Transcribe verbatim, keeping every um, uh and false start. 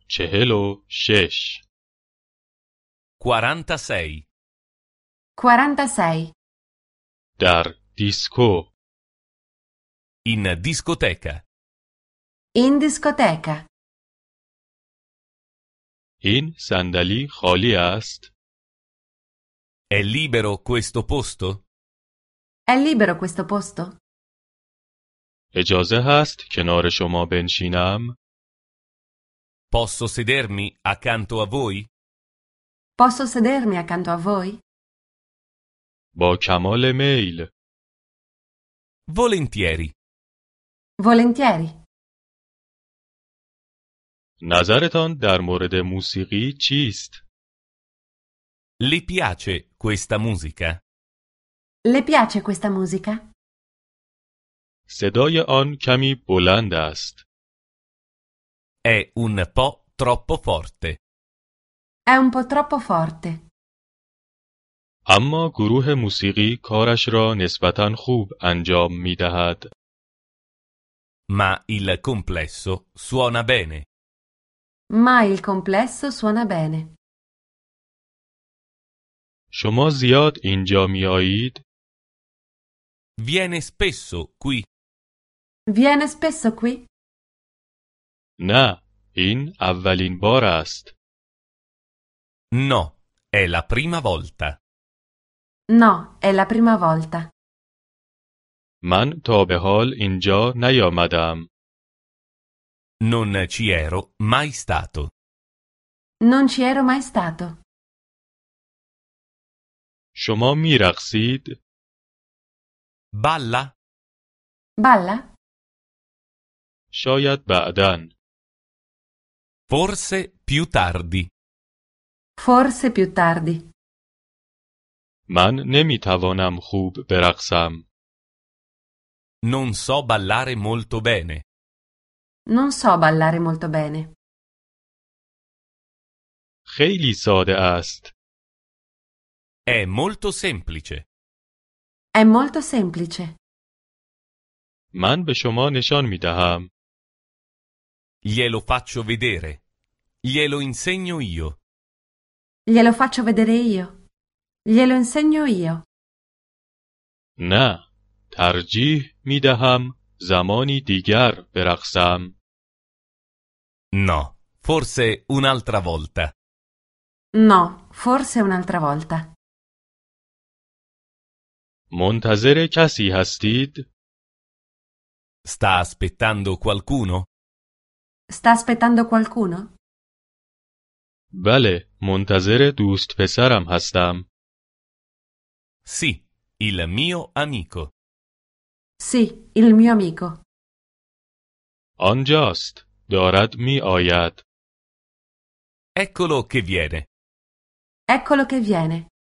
چهل و شش. quarantasei. quarantasei. در دیسکو. In discoteca. In discoteca. این صندلی خالی است. È libero questo posto? È libero questo posto? اجازه هست کنار شما بنشینم؟ Posso sedermi accanto a voi? Posso sedermi accanto a voi? با کمال میل. Volentieri. Volentieri. نظرتان در مورد موسیقی چیست؟ Le piace questa musica? Le piace questa musica? صدای آن کمی بلند است. È un po' troppo forte. È un po' troppo forte. اما گروه موسیقی کارش را نسبتاً خوب انجام می دهد. Ma il complesso suona bene. Ma il complesso suona bene. شما زیاد اینجا می آیید؟ Viene spesso qui. Viene spesso qui? نه، این اولین بار است. No, è la prima volta. No, è la prima volta. من تا به حال اینجا نیامدم. Non ci ero mai stato. Non ci ero mai stato. شما می رقصید؟ Balla? Balla? شاید بعداً. Forse più tardi. Forse più tardi. من نمی توانم خوب برقصم. Non so ballare molto bene. Non so ballare molto bene. خیلی ساده است. È molto semplice. È molto semplice. من به شما نشان می دهم. Glielo faccio vedere. Glielo insegno io. Glielo faccio vedere io. Glielo insegno io. نه، ترجیح می دهم زمانی دیگر برقصم. No, forse un'altra volta. No, forse un'altra volta. منتظر کسی هستید؟ Sta aspettando qualcuno? Sta aspettando qualcuno? بله، منتظر دوست پسرم هستم. Sì, il mio amico. Sì, il mio amico. آنجاست. دارد می آید. Eccolo che viene. Eccolo che viene.